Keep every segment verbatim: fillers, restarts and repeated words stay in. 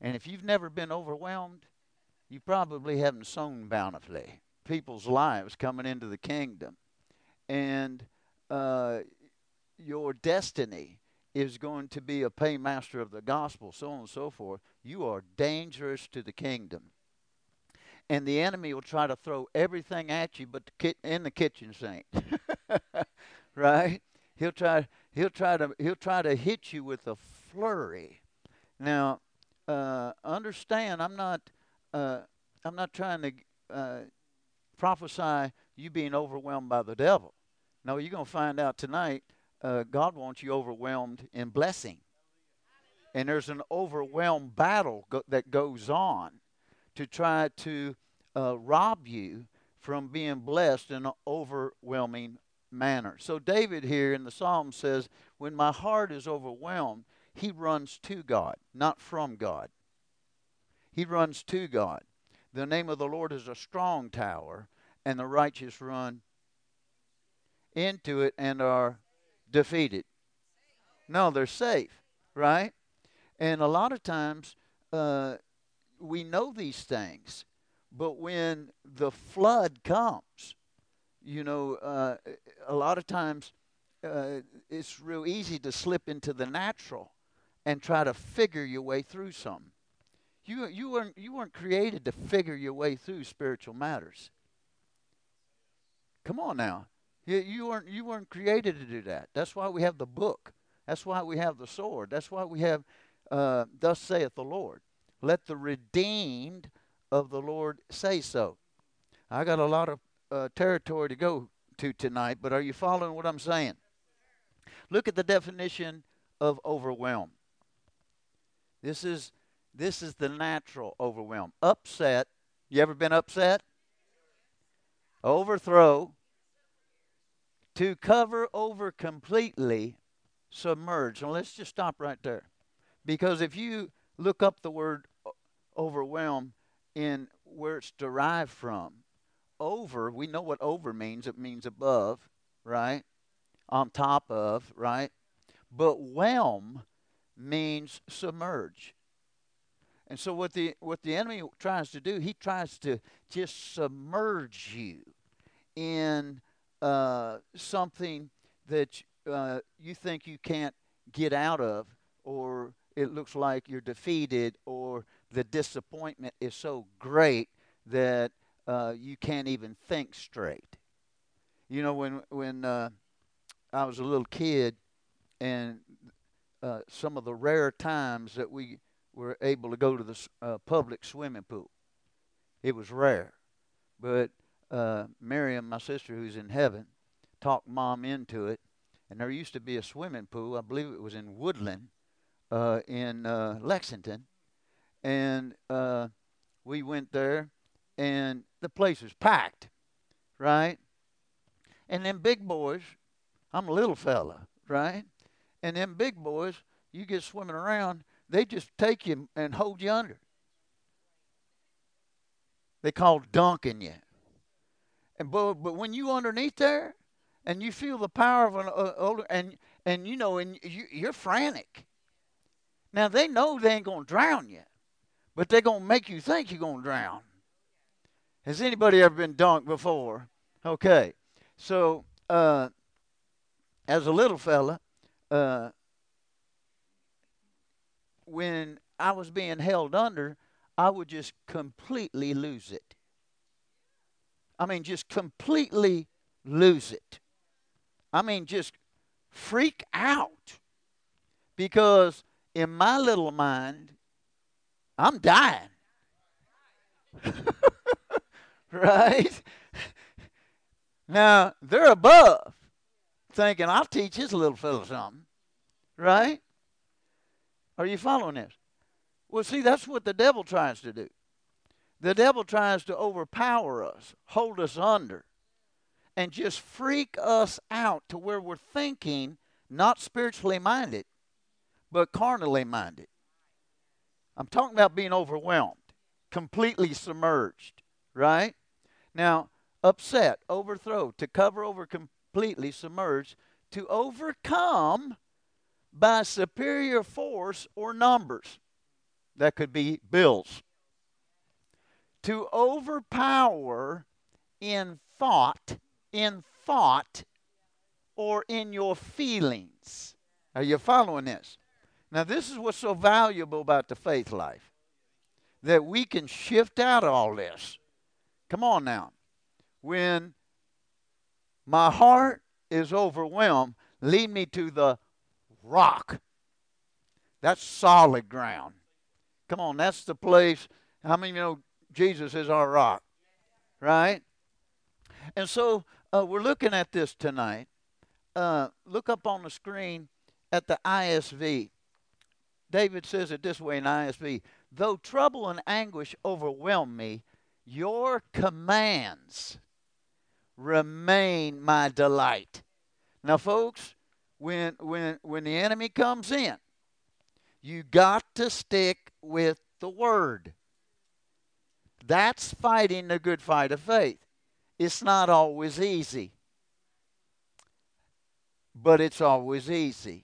And if you've never been overwhelmed, you probably haven't sown bountifully. People's lives coming into the kingdom. And uh, your destiny is going to be a paymaster of the gospel, so on and so forth. You are dangerous to the kingdom. And the enemy will try to throw everything at you but the ki- in the kitchen sink. Right? He'll try he'll try to he'll try to hit you with a flurry. Now, uh, understand I'm not uh, I'm not trying to uh, prophesy you being overwhelmed by the devil. No, you're going to find out tonight uh, God wants you overwhelmed in blessing. And there's an overwhelmed battle go- that goes on to try to uh, rob you from being blessed in an overwhelming manner. So, David here in the Psalm says, when my heart is overwhelmed, he runs to God, not from God. He runs to God. The name of the Lord is a strong tower, and the righteous run into it and are defeated. No, they're safe, right? And a lot of times uh, we know these things, but when the flood comes, you know, uh, a lot of times uh, it's real easy to slip into the natural and try to figure your way through something. You you weren't you weren't created to figure your way through spiritual matters. Come on now. You, you weren't you weren't created to do that. That's why we have the book. That's why we have the sword. That's why we have uh, thus saith the Lord. Let the redeemed of the Lord say so. I got a lot of uh, territory to go to tonight, but are you following what I'm saying? Look at the definition of overwhelm. This is this is the natural overwhelm. Upset. You ever been upset? Overthrow. To cover over completely, submerge. Now let's just stop right there. Because if you look up the word overwhelm in where it's derived from, over, we know what over means. It means above, right? On top of, right? But whelm means submerge. And so what the what the enemy tries to do, he tries to just submerge you in uh, something that uh, you think you can't get out of, or it looks like you're defeated, or the disappointment is so great that uh, you can't even think straight. You know, when when uh, I was a little kid, and uh, some of the rare times that we were able to go to the uh, public swimming pool, it was rare. But uh, Miriam, my sister who's in heaven, talked mom into it. And there used to be a swimming pool, I believe it was in Woodland, uh, in uh, Lexington. And uh, we went there, and the place was packed, right? And them big boys, I'm a little fella, right? And them big boys, you get swimming around, they just take you and hold you under. They call dunking you. And but, but when you underneath there, and you feel the power of an uh, older, and and you know, and you, you're frantic. Now they know they ain't gonna drown you, but they're gonna make you think you're gonna drown. Has anybody ever been dunked before? Okay, so uh, as a little fella, uh, when I was being held under, I would just completely lose it. I mean, just completely lose it. I mean, just freak out because in my little mind, I'm dying, right? Now, they're above thinking, I'll teach this little fellow something, right? Are you following this? Well, see, that's what the devil tries to do. The devil tries to overpower us, hold us under, and just freak us out to where we're thinking not spiritually minded, but carnally minded. I'm talking about being overwhelmed, completely submerged, right? Now, upset, overthrow, to cover over completely, submerged, to overcome by superior force or numbers. That could be bills. To overpower in thought, in thought, or in your feelings. Are you following this? Now, this is what's so valuable about the faith life, that we can shift out all this. Come on now. When my heart is overwhelmed, lead me to the rock. That's solid ground. Come on, that's the place. How many of you know Jesus is our rock? Right? And so uh, we're looking at this tonight. Uh, look up on the screen at the I S V. David says it this way in I S V. Though trouble and anguish overwhelm me, your commands remain my delight. Now, folks, when when when the enemy comes in, you got to stick with the word. That's fighting the good fight of faith. It's not always easy, but it's always easy.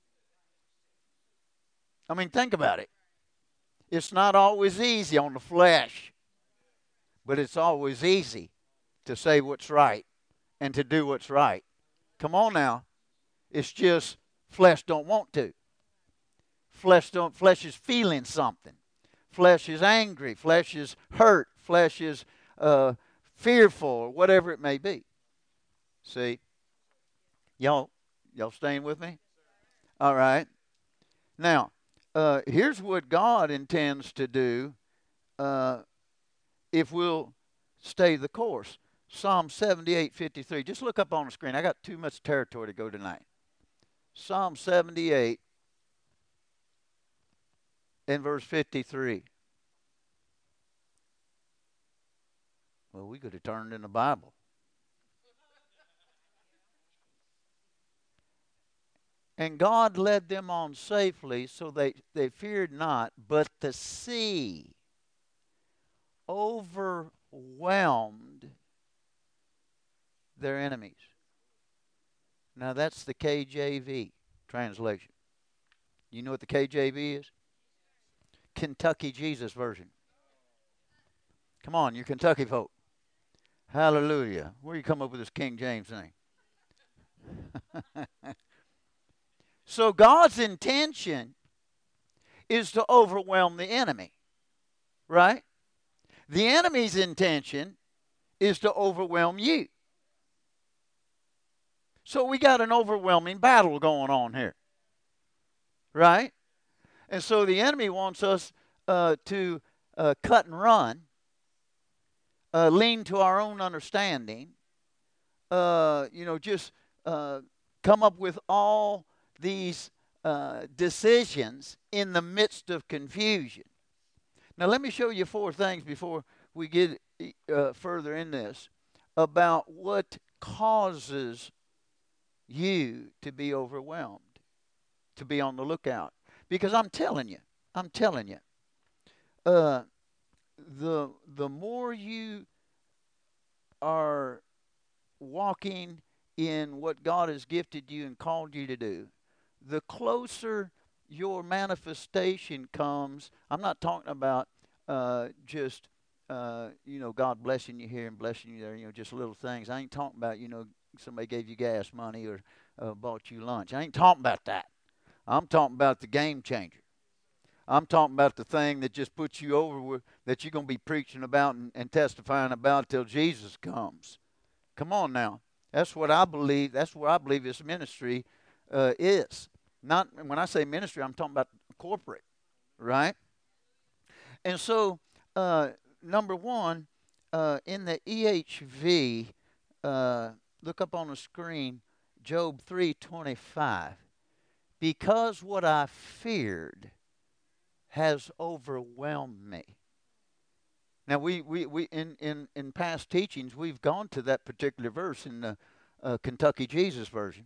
I mean, think about it. It's not always easy on the flesh, but it's always easy to say what's right and to do what's right. Come on now. It's just flesh don't want to. Flesh don't. Flesh is feeling something. Flesh is angry. Flesh is hurt. Flesh is uh, fearful, or whatever it may be. See, y'all, y'all staying with me? All right. Now, uh, here's what God intends to do uh, if we'll stay the course. Psalm seventy-eight fifty-three. Just look up on the screen. I got too much territory to go tonight. Psalm seventy-eight and verse fifty-three. Well, we could have turned in the Bible. And God led them on safely, so they, they feared not, but the sea overwhelmed their enemies. Now, that's the K J V translation. You know what the K J V is? Kentucky Jesus version. Come on, you Kentucky folk. Hallelujah. Where you come up with this King James thing? So God's intention is to overwhelm the enemy, right? The enemy's intention is to overwhelm you. So we got an overwhelming battle going on here, right? And so the enemy wants us uh, to uh, cut and run, uh, lean to our own understanding, uh, you know, just uh, come up with all these uh, decisions in the midst of confusion. Now, let me show you four things before we get uh, further in this about what causes you to be overwhelmed, to be on the lookout. Because I'm telling you, I'm telling you, uh, the the more you are walking in what God has gifted you and called you to do, the closer your manifestation comes. I'm not talking about uh, just, uh, you know, God blessing you here and blessing you there, you know, just little things. I ain't talking about, you know, somebody gave you gas money or uh, bought you lunch. I ain't talking about that. I'm talking about the game changer. I'm talking about the thing that just puts you over with, that you're going to be preaching about and, and testifying about till Jesus comes. Come on now. That's what I believe. That's what I believe this ministry uh, is. Not when I say ministry, I'm talking about corporate, right? And so, uh, number one, uh, in the E H V, uh, look up on the screen, Job three twenty-five. Because what I feared has overwhelmed me. Now, we, we, we in, in, in past teachings, we've gone to that particular verse in the uh, Kentucky Jesus version,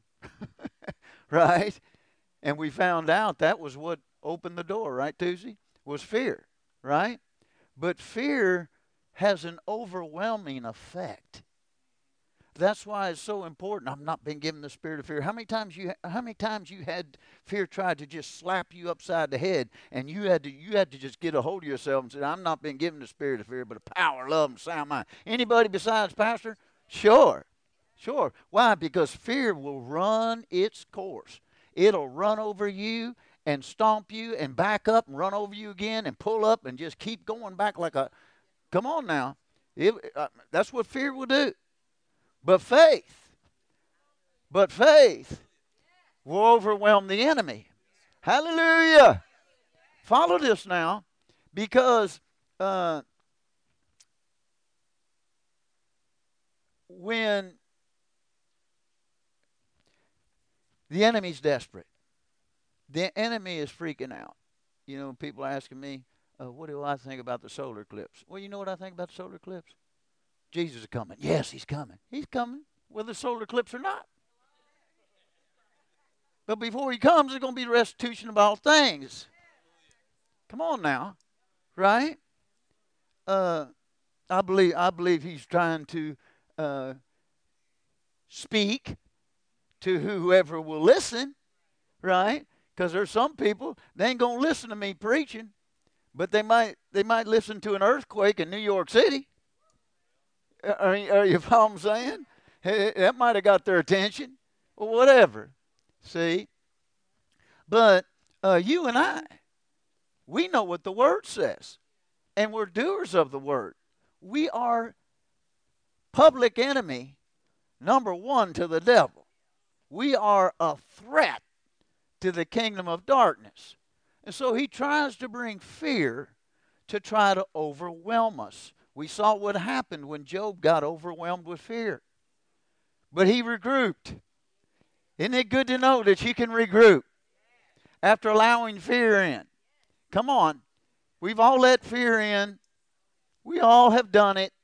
right? And we found out that was what opened the door, right, Tuesday? Was fear, right? But fear has an overwhelming effect. That's why it's so important. I've not been given the spirit of fear. How many times you how many times you had fear tried to just slap you upside the head, and you had to you had to just get a hold of yourself and say, "I'm not been given the spirit of fear, but a power, love, and sound mind." Anybody besides Pastor? Sure, sure. Why? Because fear will run its course. It'll run over you and stomp you and back up and run over you again and pull up and just keep going back like a. Come on now, it, uh, that's what fear will do. But faith, but faith will overwhelm the enemy. Hallelujah. Follow this now, because uh, when the enemy's desperate, the enemy is freaking out. You know, people are asking me, uh, what do I think about the solar eclipse? Well, you know what I think about the solar eclipse? Jesus is coming. Yes, he's coming. He's coming, whether the solar eclipse or not. But before he comes, there's going to be the restitution of all things. Come on now, right? Uh, I believe I believe he's trying to uh, speak to whoever will listen, right? Because there's some people, they ain't gonna listen to me preaching, but they might they might listen to an earthquake in New York City. Are, are you follow what I'm saying? Hey, that might have got their attention, or whatever. See, but uh, you and I, we know what the Word says, and we're doers of the Word. We are public enemy number one to the devil. We are a threat to the kingdom of darkness. And so he tries to bring fear to try to overwhelm us. We saw what happened when Job got overwhelmed with fear. But he regrouped. Isn't it good to know that you can regroup after allowing fear in? Come on. We've all let fear in. We all have done it.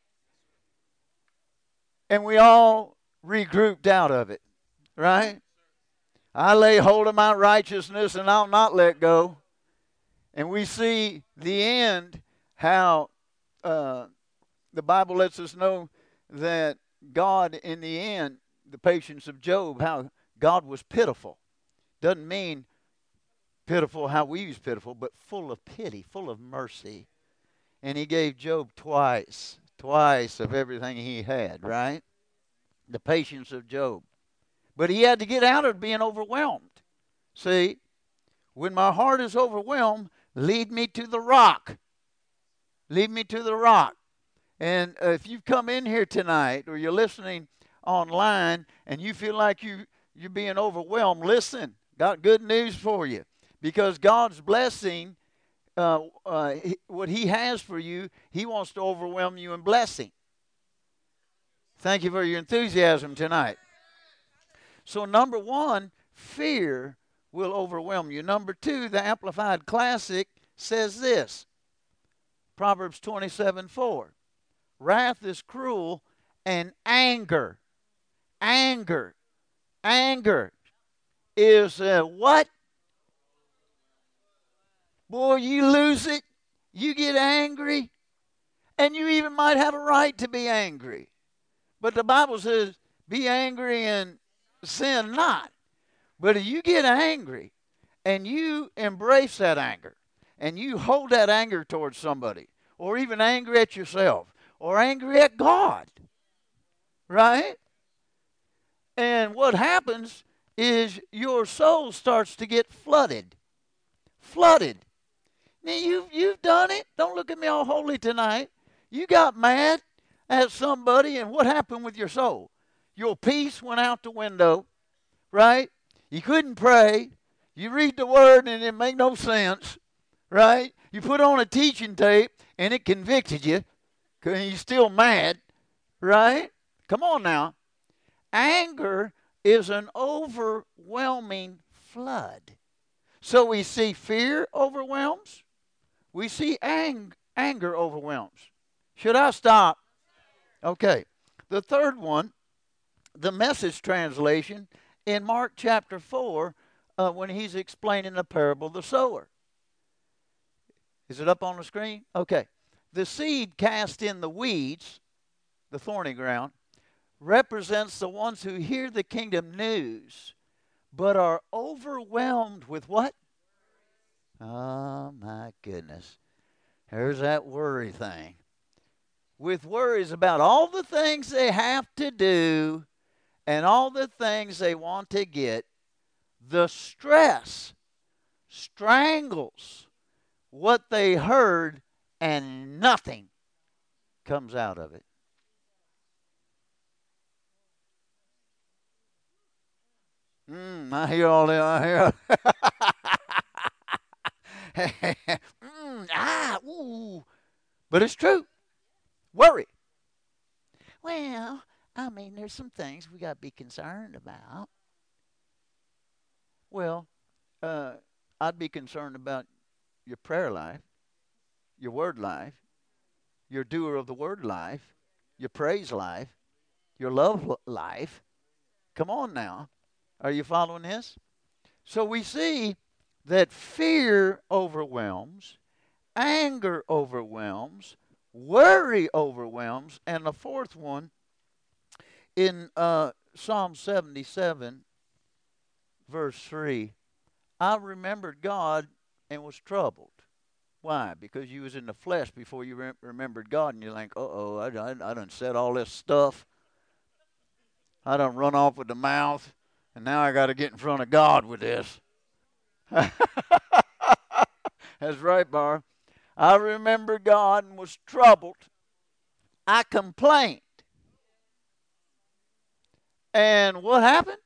And we all regrouped out of it. Right? I lay hold of my righteousness and I'll not let go. And we see the end, how uh, the Bible lets us know that God, in the end, the patience of Job, how God was pitiful. Doesn't mean pitiful how we use pitiful, but full of pity, full of mercy. And he gave Job twice, twice of everything he had, right? The patience of Job. But he had to get out of being overwhelmed. See, when my heart is overwhelmed, lead me to the rock. Lead me to the rock. And uh, if you've come in here tonight or you're listening online and you feel like you, you're being overwhelmed, listen, got good news for you. Because God's blessing, uh, uh, what he has for you, he wants to overwhelm you in blessing. Thank you for your enthusiasm tonight. So number one, fear will overwhelm you. Number two, the Amplified Classic says this. Proverbs twenty-seven four. Wrath is cruel and anger. Anger. Anger is uh, what? Boy, you lose it. You get angry. And you even might have a right to be angry. But the Bible says, be angry and sin not. But if you get angry and you embrace that anger and you hold that anger towards somebody, or even angry at yourself, or angry at God, right? And what happens is your soul starts to get flooded. Flooded. Now, you've, you've done it. Don't look at me all holy tonight. You got mad at somebody, and what happened with your soul? Your peace went out the window, right? You couldn't pray. You read the word, and it made no sense, right? You put on a teaching tape, and it convicted you, because you're still mad, right? Come on now. Anger is an overwhelming flood. So we see fear overwhelms. We see ang- anger overwhelms. Should I stop? Okay. The third one, the Message translation, in Mark chapter four, uh, when he's explaining the parable of the sower. Is it up on the screen? Okay. The seed cast in the weeds, the thorny ground, represents the ones who hear the kingdom news but are overwhelmed with what? Oh, my goodness. There's that worry thing. With worries about all the things they have to do and all the things they want to get, the stress strangles what they heard and nothing comes out of it. Mm, I hear all that. I hear. mm, ah, ooh. But it's true. Worry. Well, I mean, there's some things we got to be concerned about. Well, uh, I'd be concerned about your prayer life, your word life, your doer of the word life, your praise life, your love life. Come on now. Are you following this? So we see that fear overwhelms, anger overwhelms, worry overwhelms, and the fourth one in uh, Psalm seventy-seven, verse three, I remembered God and was troubled. Why? Because you was in the flesh before you re- remembered God, and you're like, uh-oh, I, I, I done said all this stuff. I done run off with the mouth, and now I got to get in front of God with this. That's right, Bar. I remembered God and was troubled. I complained. And what happened?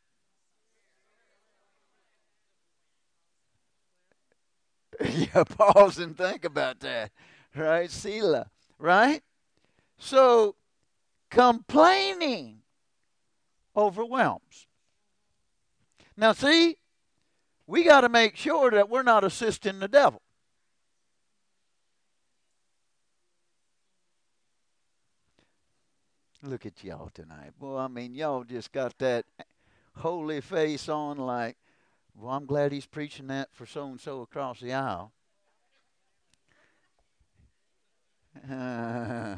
Yeah, pause and think about that. Right? Selah. Right? So, complaining overwhelms. Now, see, we got to make sure that we're not assisting the devil. Look at y'all tonight. Well, I mean, y'all just got that holy face on like, well, I'm glad he's preaching that for so-and-so across the aisle. Uh,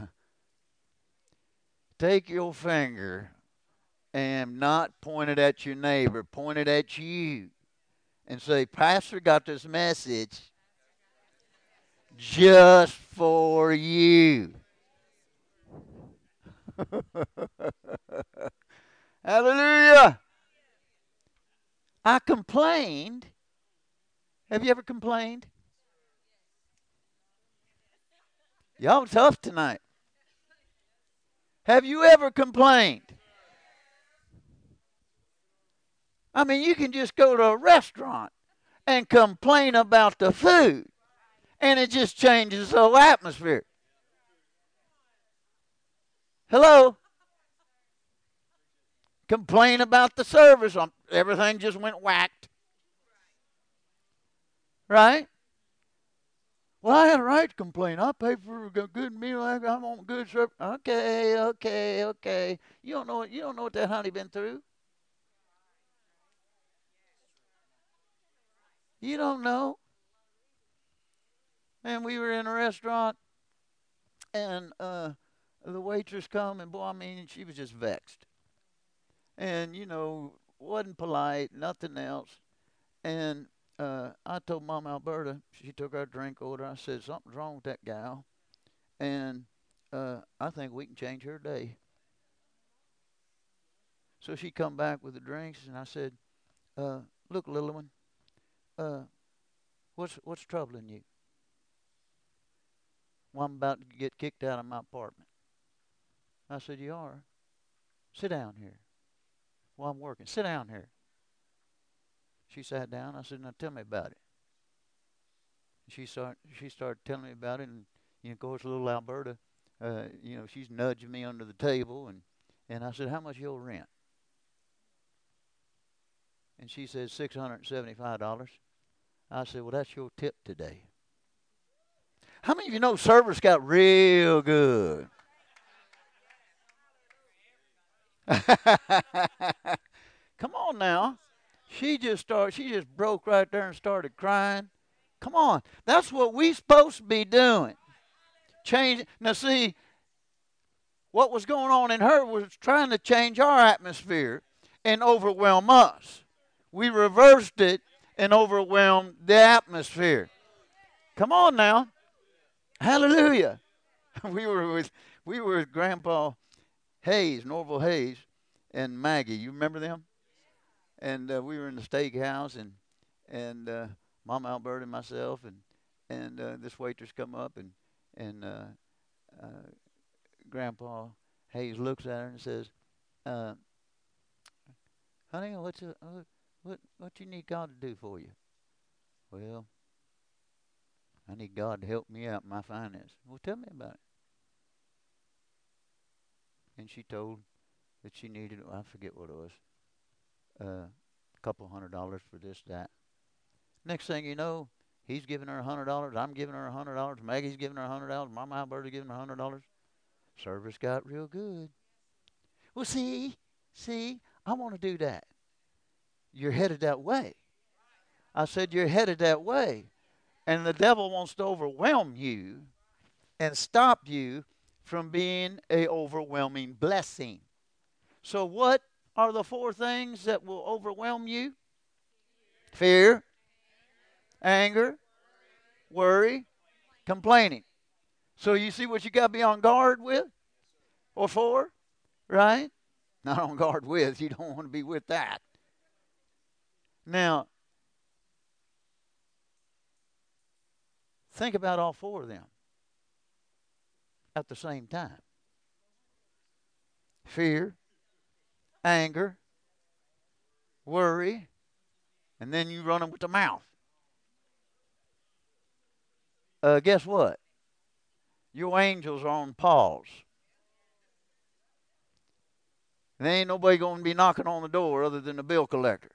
take your finger and not point it at your neighbor, point it at you and say, Pastor got this message just for you. Hallelujah. I complained. Have you ever complained? Y'all tough tonight. Have you ever complained? I mean, you can just go to a restaurant and complain about the food, and it just changes the whole atmosphere. Hello? Complain about the service. Everything just went whacked. Right? Well, I had a right to complain. I paid for a good meal. I want good service. Okay, okay, okay. You don't know. You don't know what that honey been through. You don't know. And we were in a restaurant, and uh, the waitress come, and boy, I mean, she was just vexed, and you know, wasn't polite, nothing else. And uh, I told Mama Alberta. She took our drink order. I said something's wrong with that gal, and uh, I think we can change her day. So she come back with the drinks, and I said, uh, "Look, little one, uh, what's what's troubling you?" Well, I'm about to get kicked out of my apartment. I said, "You are? Sit down here." Well, I'm working. Sit down here. She sat down. I said, "Now tell me about it." She started. She started telling me about it, and you know, of course, little Alberta, uh, you know, she's nudging me under the table, and and I said, "How much your rent?" And she said, six hundred and seventy-five dollars. I said, "Well, that's your tip today." How many of you know service got real good? Come on now. She just started. She just broke right there and started crying. Come on, that's what we supposed to be doing. Change. Now, see, What was going on in her was trying to change our atmosphere and overwhelm us. We reversed it and overwhelmed the atmosphere. Come on now. Hallelujah. We were with we were with Grandpa Hayes, Norval Hayes, and Maggie. You remember them? And uh, we were in the steakhouse, and and uh, Mama Albert and myself, and and uh, this waitress come up, and and uh, uh, Grandpa Hayes looks at her and says, uh, "Honey, what's a, uh, what what you need God to do for you?" "Well, I need God to help me out in my finances." "Well, tell me about it." And she told that she needed, I forget what it was, uh, a couple hundred dollars for this, that. Next thing you know, he's giving her a hundred dollars. I'm giving her a hundred dollars. Maggie's giving her a hundred dollars. Mama Alberta's giving her a hundred dollars. Service got real good. Well, see, see, I want to do that. You're headed that way. I said, you're headed that way. And the devil wants to overwhelm you and stop you from being a overwhelming blessing. So what are the four things that will overwhelm you? Fear, anger, worry, complaining. So you see what you got to be on guard with or for, right? Not on guard with. You don't want to be with that. Now, think about all four of them at the same time. Fear, anger, worry, and then you run them with the mouth. Uh, guess what? Your angels are on pause. And there ain't nobody going to be knocking on the door other than the bill collector.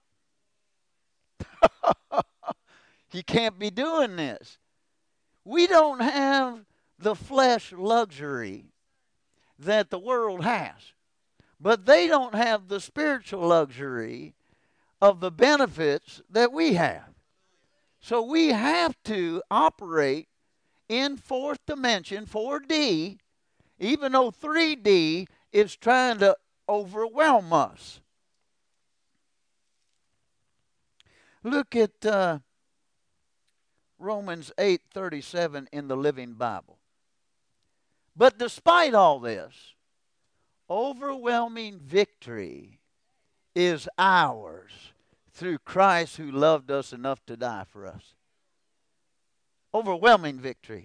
You can't be doing this. We don't have the flesh luxury that the world has. But they don't have the spiritual luxury of the benefits that we have. So we have to operate in fourth dimension, four D, even though three D is trying to overwhelm us. Look at uh, Romans eight thirty-seven in the Living Bible. But despite all this, overwhelming victory is ours through Christ who loved us enough to die for us. Overwhelming victory.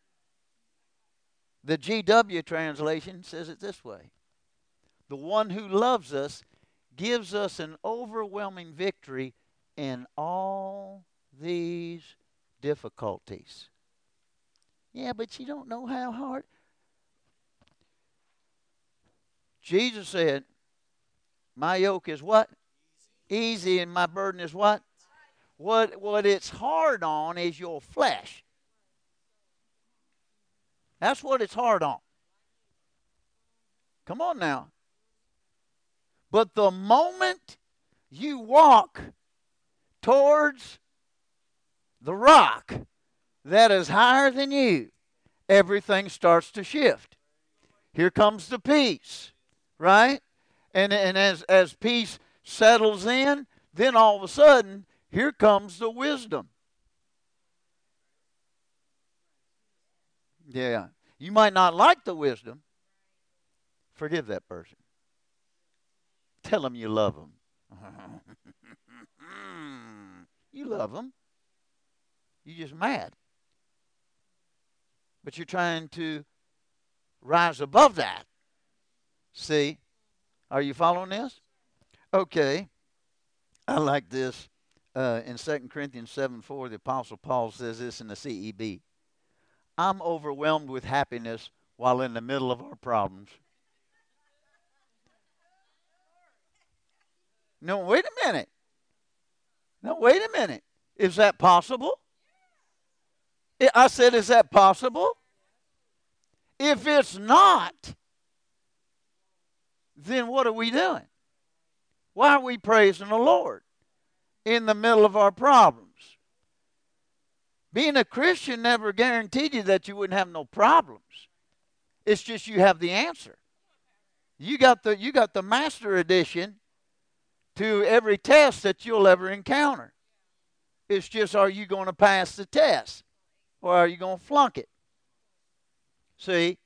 The G W translation says it this way. The one who loves us gives us an overwhelming victory in all these difficulties. Yeah, but you don't know how hard. Jesus said, my yoke is what? Easy, and my burden is what? What, what it's hard on is your flesh. That's what it's hard on. Come on now. But the moment you walk towards the rock that is higher than you, everything starts to shift. Here comes the peace, right? And, and as, as peace settles in, then all of a sudden, here comes the wisdom. Yeah. You might not like the wisdom. Forgive that person. Tell them you love them. You love them. You're just mad. But you're trying to rise above that. See? Are you following this? Okay. I like this. Uh, in Second Corinthians seven four, the Apostle Paul says this in the C E B. I'm overwhelmed with happiness while in the middle of our problems. No, wait a minute. No, wait a minute. Is that possible? I said, is that possible? If it's not, then what are we doing? Why are we praising the Lord in the middle of our problems? Being a Christian never guaranteed you that you wouldn't have no problems. It's just you have the answer. You got the you got the master edition to every test that you'll ever encounter. It's just, are you going to pass the test or are you going to flunk it? See,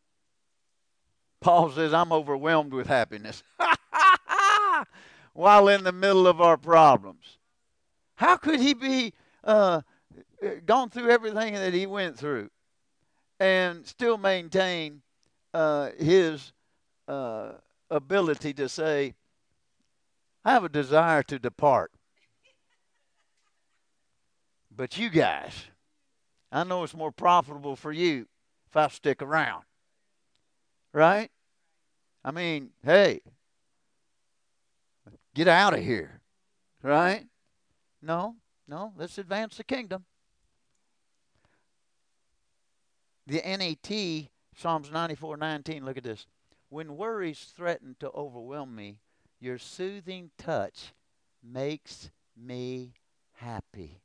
Paul says, I'm overwhelmed with happiness while in the middle of our problems. How could he be uh, gone through everything that he went through and still maintain uh, his uh, ability to say, I have a desire to depart. But you guys, I know it's more profitable for you if I stick around. Right? I mean, hey, get out of here. Right? No, no, let's advance the kingdom. The N A T, Psalms ninety-four nineteen, look at this. When worries threaten to overwhelm me, your soothing touch makes me happy.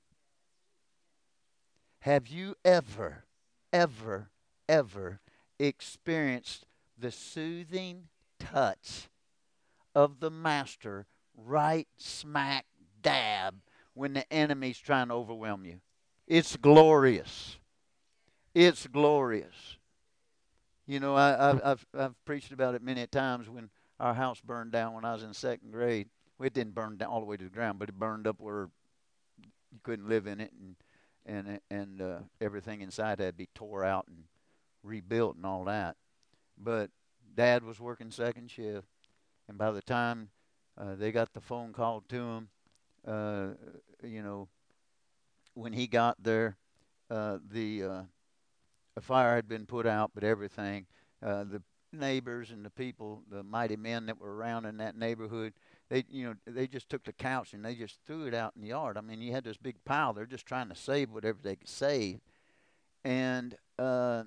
Have you ever, ever, ever experienced the soothing touch of the master right smack dab when the enemy's trying to overwhelm you? It's glorious. It's glorious. You know, I, I've, I've, I've preached about it many times when our house burned down when I was in second grade. Well, it didn't burn down all the way to the ground, but it burned up where you couldn't live in it, and and and uh, everything inside had to be tore out and rebuilt and all that. But Dad was working second shift, and by the time uh, they got the phone call to him, uh, you know, when he got there, uh, the uh, a fire had been put out, but everything, uh, the neighbors and the people, the mighty men that were around in that neighborhood, they, you know, they just took the couch and they just threw it out in the yard. I mean, you had this big pile. They're just trying to save whatever they could save. And uh,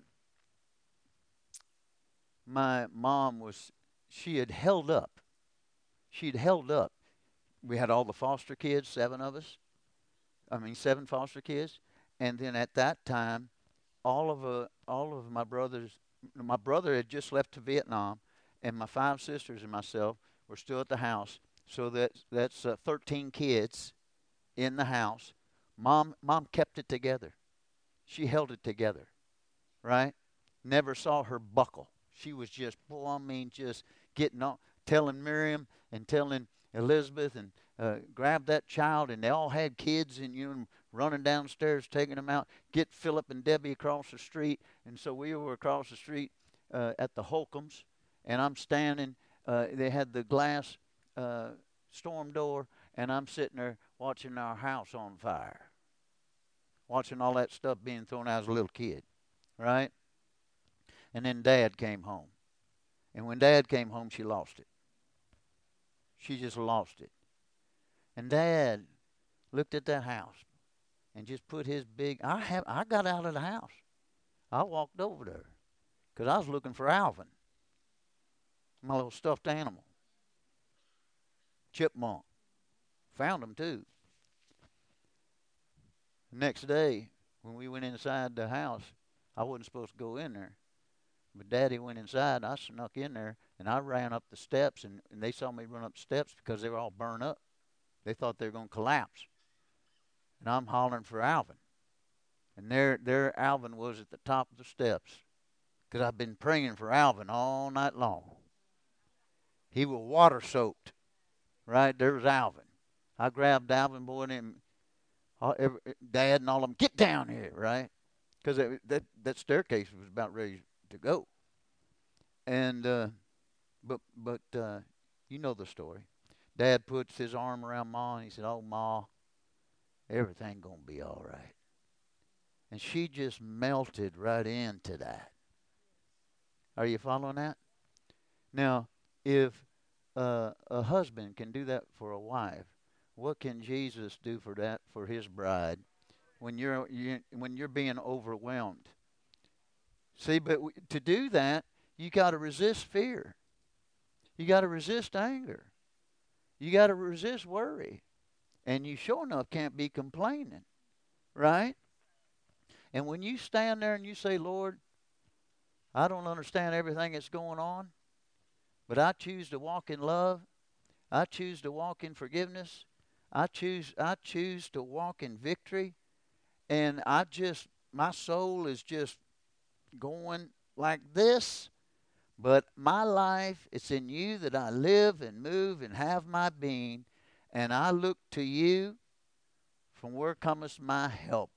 my mom was, she had held up. She'd held up. We had all the foster kids, seven of us. I mean, seven foster kids. And then at that time, all of uh, all of my brothers, my brother had just left to Vietnam, and my five sisters and myself were still at the house. So that that's uh, thirteen kids in the house. Mom, mom kept it together. She held it together, right? Never saw her buckle. She was just, boy, I mean, just getting on, telling Miriam and telling Elizabeth and uh, grab that child, and they all had kids, and you know, running downstairs, taking them out, get Philip and Debbie across the street. And so we were across the street uh, at the Holcombs, and I'm standing. Uh, they had the glass uh, storm door, and I'm sitting there watching our house on fire, watching all that stuff being thrown out as a little kid, right? And then Dad came home. And when Dad came home, she lost it. She just lost it. And Dad looked at that house and just put his big, I have, I got out of the house. I walked over there because I was looking for Alvin, my little stuffed animal, chipmunk. Found him too. The next day, when we went inside the house, I wasn't supposed to go in there. But Daddy went inside, I snuck in there, and I ran up the steps, and, and they saw me run up the steps because they were all burned up. They thought they were going to collapse. And I'm hollering for Alvin. And there, there Alvin was at the top of the steps because I've been praying for Alvin all night long. He was water soaked. Right? There was Alvin. I grabbed Alvin, boy, and him, all, every, Dad and all of them, get down here, right? Because that, that, that staircase was about ready to go. And, uh, but, but uh, you know the story. Dad puts his arm around Ma, and he said, oh, Ma, everything going to be all right. And she just melted right into that. Are you following that? Now, if uh, a husband can do that for a wife, what can Jesus do for that for his bride when you're you, when you're being overwhelmed? See, but w- to do that, you got to resist fear. You got to resist anger. You got to resist worry. And you sure enough can't be complaining, right? And when you stand there and you say, Lord, I don't understand everything that's going on, but I choose to walk in love. I choose to walk in forgiveness. I choose I choose to walk in victory. And I just my soul is just going like this. But my life, it's in you that I live and move and have my being. And I look to you, from where cometh my help.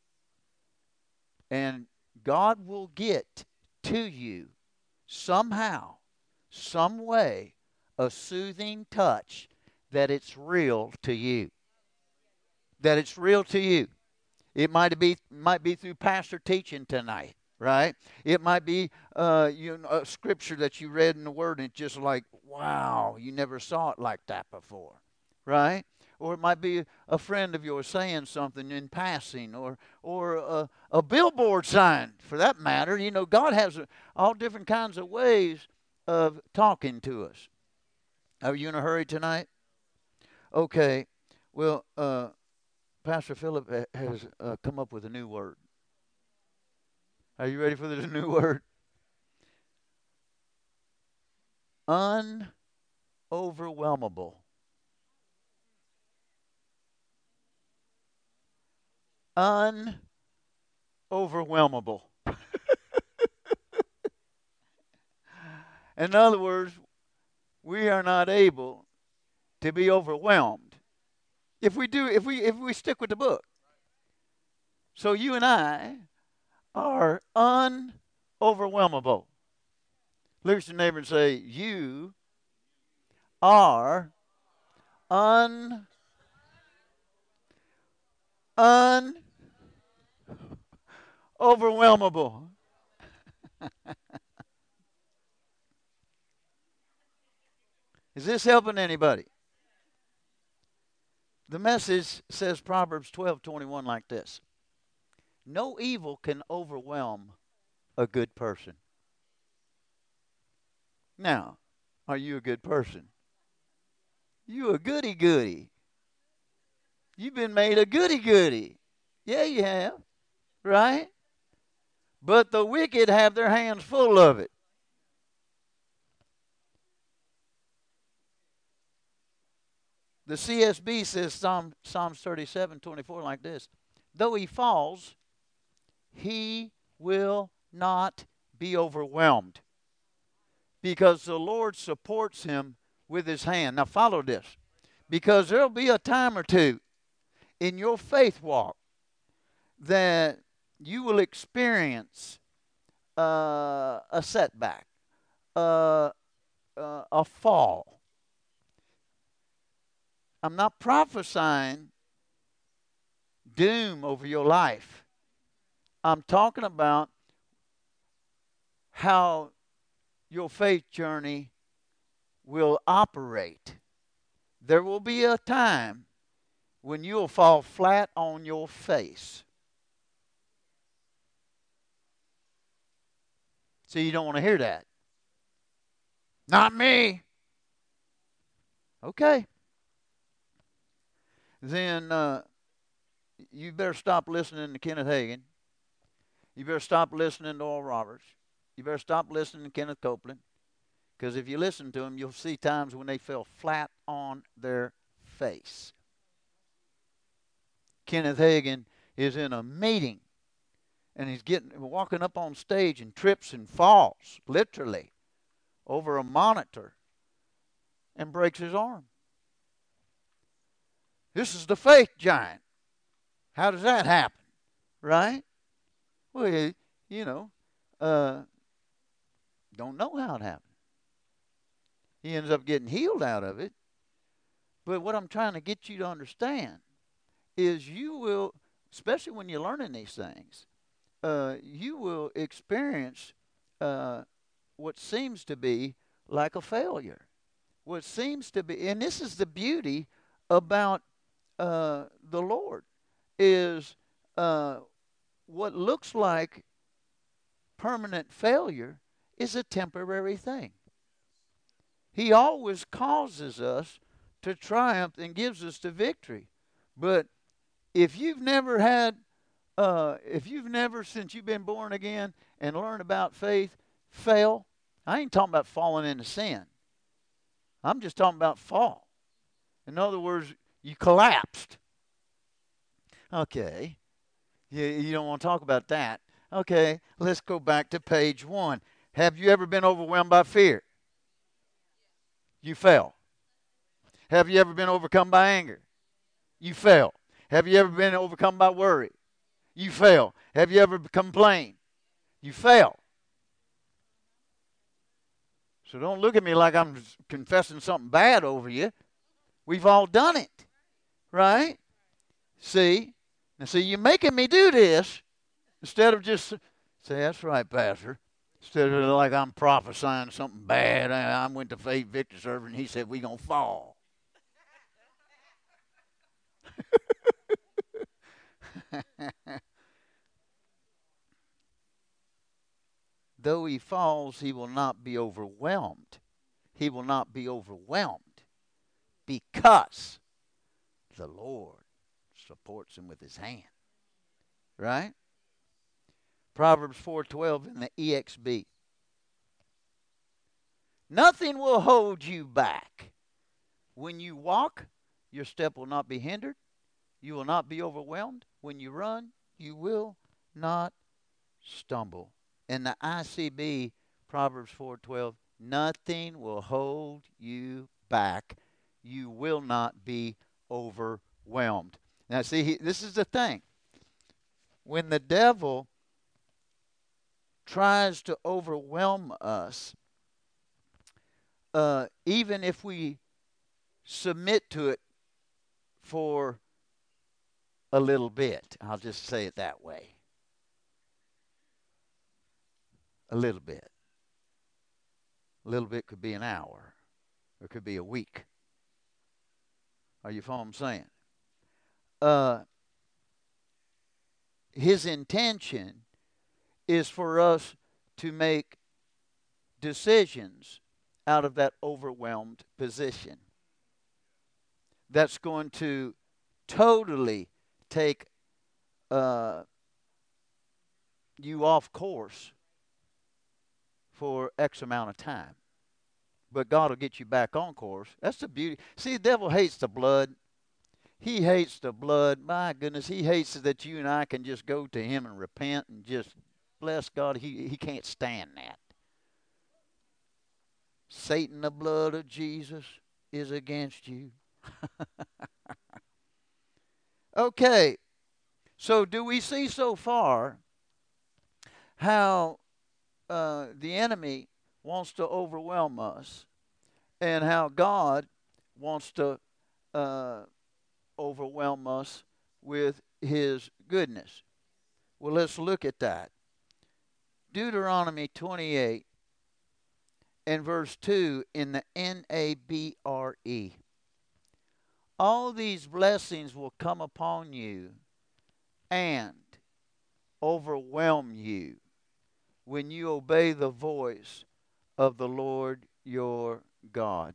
And God will get to you somehow, some way, a soothing touch that it's real to you. That it's real to you. It might be might be through pastor teaching tonight, right? It might be uh, you know, a scripture that you read in the Word, and it's just like, wow, you never saw it like that before, right? Or it might be a friend of yours saying something in passing, or or a, a billboard sign, for that matter. You know, God has a, all different kinds of ways of talking to us. Are you in a hurry tonight? Okay. Well, uh, Pastor Philip has uh, come up with a new word. Are you ready for this new word? Unoverwhelmable. Unoverwhelmable. In other words, we are not able to be overwhelmed if we do if we if we stick with the book. So you and I are unoverwhelmable. Look at your neighbor and say, you are un unoverwhelmable. Is this helping anybody? The Message says Proverbs twelve twenty-one like this: no evil can overwhelm a good person. Now, are you a good person? You a goody goody. You've been made a goody goody. Yeah, you have, right? But the wicked have their hands full of it. The C S B says Psalm, Psalms thirty-seven twenty-four like this: though he falls, he will not be overwhelmed, because the Lord supports him with his hand. Now, follow this, because there'll be a time or two in your faith walk that you will experience uh, a setback, uh, uh, a fall. I'm not prophesying doom over your life. I'm talking about how your faith journey will operate. There will be a time when you'll fall flat on your face. So you don't want to hear that. Not me. Okay. Then uh, you better stop listening to Kenneth Hagin. You better stop listening to Oral Roberts. You better stop listening to Kenneth Copeland. Because if you listen to them, you'll see times when they fell flat on their face. Kenneth Hagin is in a meeting, and he's getting walking up on stage and trips and falls, literally, over a monitor and breaks his arm. This is the faith giant. How does that happen? Right? Well, you know, uh, don't know how it happened. He ends up getting healed out of it. But what I'm trying to get you to understand is you will, especially when you're learning these things, uh, you will experience uh, what seems to be like a failure. What seems to be, and this is the beauty about uh, the Lord, is uh, what looks like permanent failure is a temporary thing. He always causes us to triumph and gives us the victory. But if you've never had Uh, if you've never, since you've been born again and learned about faith, fell, I ain't talking about falling into sin. I'm just talking about fall. In other words, you collapsed. Okay. You, you don't want to talk about that. Okay, let's go back to page one. Have you ever been overwhelmed by fear? You fell. Have you ever been overcome by anger? You fell. Have you ever been overcome by worry? You fell. Have you ever complained? You fell. So don't look at me like I'm confessing something bad over you. We've all done it, right? See? Now, see, you're making me do this instead of just say, that's right, Pastor. Instead of like I'm prophesying something bad. I went to Faith Victor Server and he said, we going to fall. Though he falls, he will not be overwhelmed. He will not be overwhelmed because the Lord supports him with his hand. Right? Proverbs four twelve in the E X B. Nothing will hold you back. When you walk, your step will not be hindered. You will not be overwhelmed. When you run, you will not stumble. In the I C B, Proverbs four twelve, nothing will hold you back. You will not be overwhelmed. Now, see, he, this is the thing. When the devil tries to overwhelm us, uh, even if we submit to it for a little bit, I'll just say it that way. A little bit. A little bit could be an hour. It could be a week. Are you following what I'm saying? Uh, his intention is for us to make decisions out of that overwhelmed position. That's going to totally take uh, you off course for X amount of time. But God will get you back on course. That's the beauty. See, the devil hates the blood. He hates the blood. My goodness, he hates that you and I can just go to him and repent and just bless God. He, he can't stand that. Satan, the blood of Jesus is against you. Okay, so do we see so far how uh, the enemy wants to overwhelm us and how God wants to uh, overwhelm us with his goodness? Well, let's look at that. Deuteronomy twenty-eight and verse two in the N A B R E. All these blessings will come upon you and overwhelm you when you obey the voice of the Lord your God.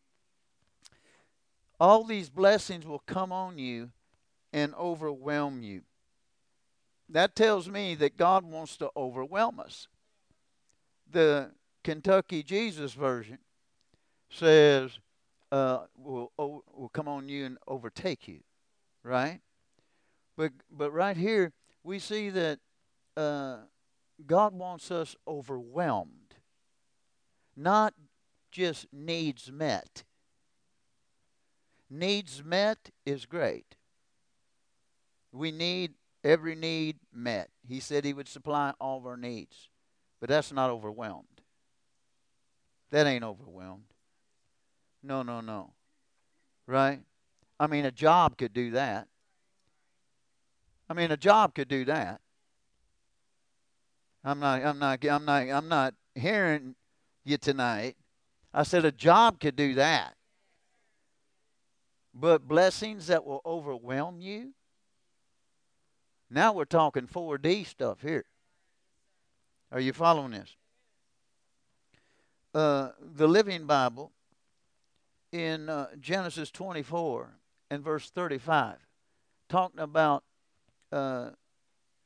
All these blessings will come on you and overwhelm you. That tells me that God wants to overwhelm us. The Kentucky Jesus version says, uh, will, will come on you and overtake you, right? But, but right here, we see that uh, God wants us overwhelmed, not just needs met. Needs met is great. We need every need met. He said he would supply all of our needs. But that's not overwhelmed. That ain't overwhelmed. No, no, no. Right? I mean, a job could do that. I mean, a job could do that. I'm not, I'm not, I'm not, I'm not hearing you tonight. I said a job could do that. But blessings that will overwhelm you? Now we're talking four D stuff here. Are you following this? Uh, the Living Bible in uh, Genesis twenty-four and verse thirty-five, talking about uh,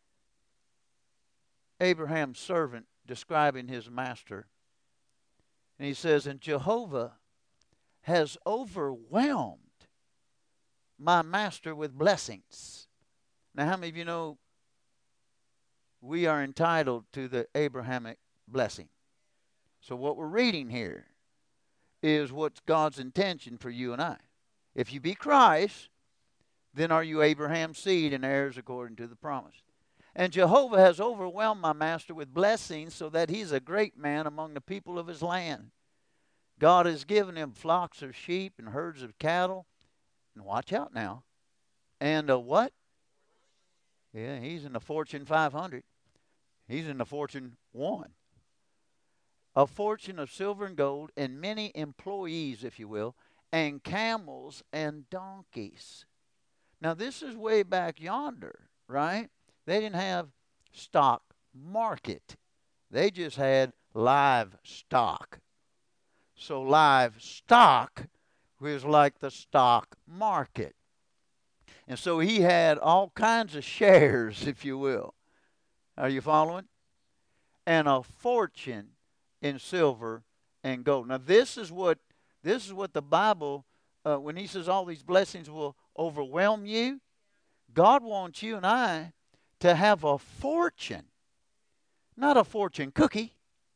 Abraham's servant describing his master. And he says, and Jehovah has overwhelmed my master with blessings. Now, how many of you know we are entitled to the Abrahamic blessing? So what we're reading here is what's God's intention for you and I. If you be Christ, then are you Abraham's seed and heirs according to the promise. And Jehovah has overwhelmed my master with blessings so that he's a great man among the people of his land. God has given him flocks of sheep and herds of cattle. And watch out now. And a what? Yeah, he's in the Fortune five hundred. He's in the Fortune one. A fortune of silver and gold and many employees, if you will, and camels and donkeys. Now, this is way back yonder, right? They didn't have stock market. They just had livestock. So livestock was like the stock market. And so he had all kinds of shares, if you will. Are you following? And a fortune in silver and gold. Now this is what this is what the Bible, uh, when he says all these blessings will overwhelm you, God wants you and I to have a fortune, not a fortune cookie.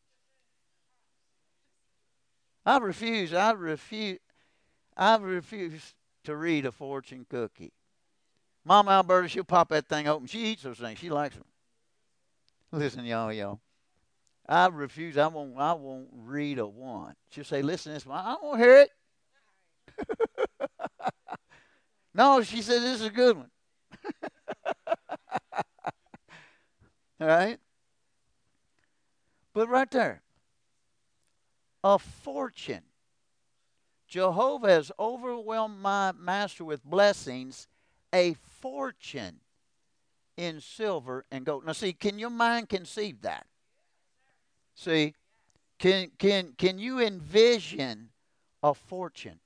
I refuse, I refuse, I refuse to read a fortune cookie. Mama Alberta, she'll pop that thing open. She eats those things. She likes them. Listen, y'all, y'all. I refuse. I won't. I won't read a one. She'll say, "Listen, to this one. I won't hear it." No, she said, "This is a good one." All right. But right there, a fortune. Jehovah has overwhelmed my master with blessings, a fortune in silver and gold. Now, see, can your mind conceive that? See, can can can you envision a fortune?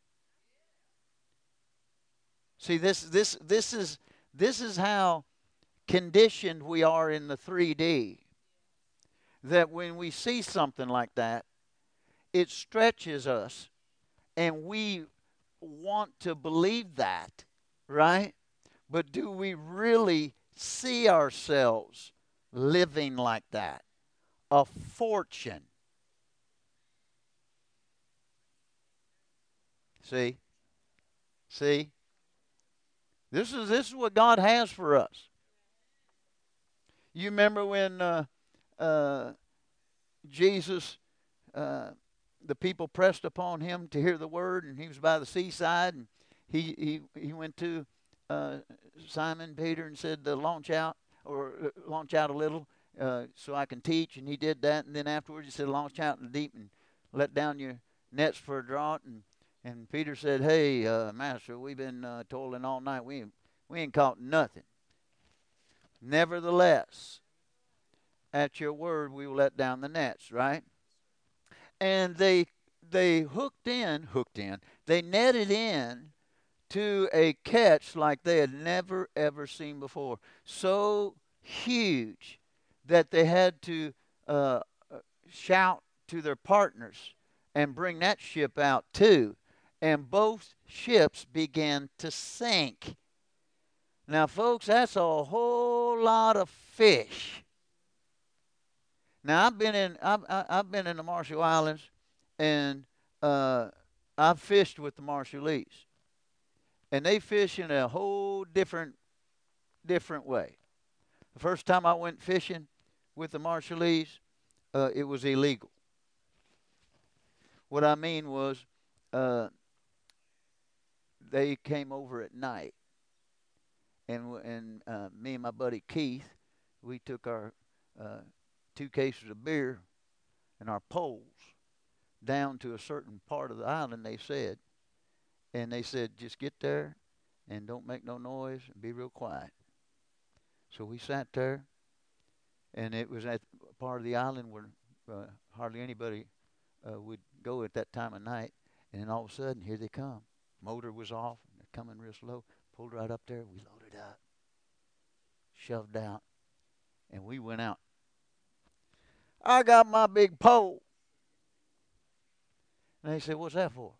See, this this this is this is how conditioned we are in the three D. That when we see something like that, it stretches us, and we want to believe that, right? But do we really see ourselves living like that? A fortune. See? See? This is this is what God has for us. You remember when uh, uh, Jesus, uh, the people pressed upon him to hear the word, and he was by the seaside, and he he, he went to uh, Simon Peter and said, uh, "Launch out, or uh, launch out a little, uh, so I can teach." And he did that, and then afterwards he said, "Launch out in the deep and let down your nets for a draught." And and Peter said, "Hey, uh, Master, we've been uh, toiling all night. We ain't, we ain't caught nothing. Nevertheless, at your word, we will let down the nets." Right? And they they hooked in, hooked in. They netted in to a catch like they had never ever seen before. So huge that they had to uh, shout to their partners and bring that ship out too. And both ships began to sink. Now, folks, that's a whole lot of fish. Now, I've been in I've I've been in the Marshall Islands, and uh, I've fished with the Marshallese, and they fish in a whole different different way. The first time I went fishing with the Marshallese, uh, it was illegal. What I mean was, uh, they came over at night, and and uh, me and my buddy Keith, we took our uh, two cases of beer and our poles down to a certain part of the island. They said, and they said, just get there and don't make no noise and be real quiet. So we sat there, and it was at a part of the island where uh, hardly anybody uh, would go at that time of night. And then all of a sudden, here they come. Motor was off, and they're coming real slow. Pulled right up there. We loaded up, shoved out, and we went out I got my big pole. And they said, what's that for?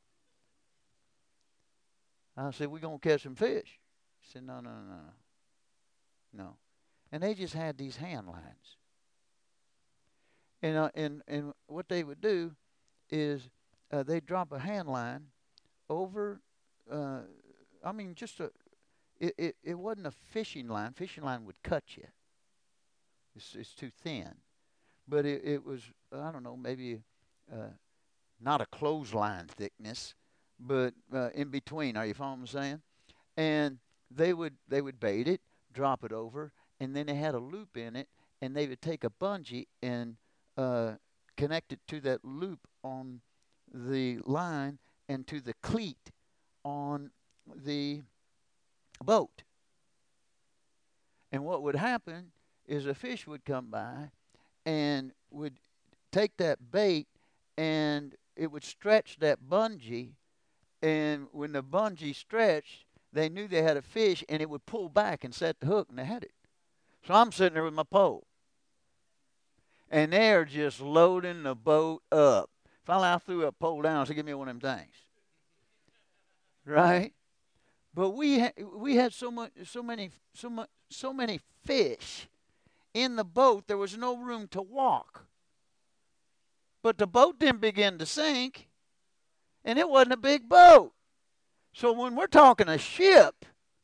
I said, we're going to catch some fish. He said, no, no, no, no. No. And they just had these hand lines. And, uh, and, and what they would do is uh, they'd drop a hand line over, uh, I mean, just a, it, it, it wasn't a fishing line. Fishing line would cut you. It's, it's too thin. But it, it was, I don't know, maybe uh, not a clothesline thickness, but uh, in between. Are you following what I'm saying? And they would they would bait it, drop it over, and then they had a loop in it, and they would take a bungee and uh, connect it to that loop on the line and to the cleat on the boat. And what would happen is a fish would come by and would take that bait and it would stretch that bungee, and when the bungee stretched, they knew they had a fish, and it would pull back and set the hook, and they had it. So I'm sitting there with my pole, and they're just loading the boat up. Finally, I threw a pole down and said, give me one of them things. Right? But we ha- we had so much, so many, so much, so many fish in the boat. There was no room to walk. But the boat didn't begin to sink, and it wasn't a big boat. So when we're talking a ship,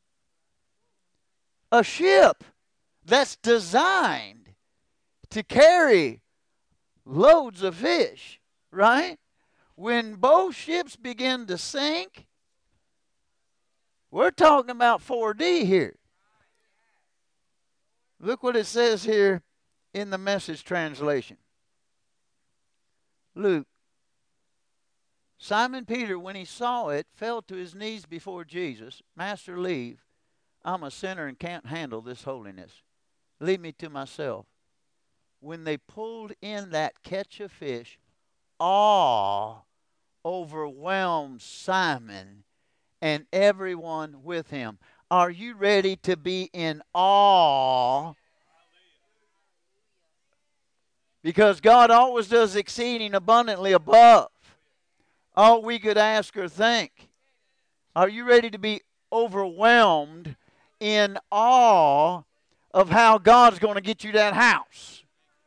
a ship that's designed to carry loads of fish, right? When both ships begin to sink, we're talking about four D here. Look what it says here in the Message translation. Luke. Simon Peter, when he saw it, fell to his knees before Jesus. Master, leave. I'm a sinner and can't handle this holiness. Leave me to myself. When they pulled in that catch of fish, awe overwhelmed Simon and everyone with him. Are you ready to be in awe? Because God always does exceeding abundantly above all we could ask or think. Are you ready to be overwhelmed in awe of how God's going to get you that house?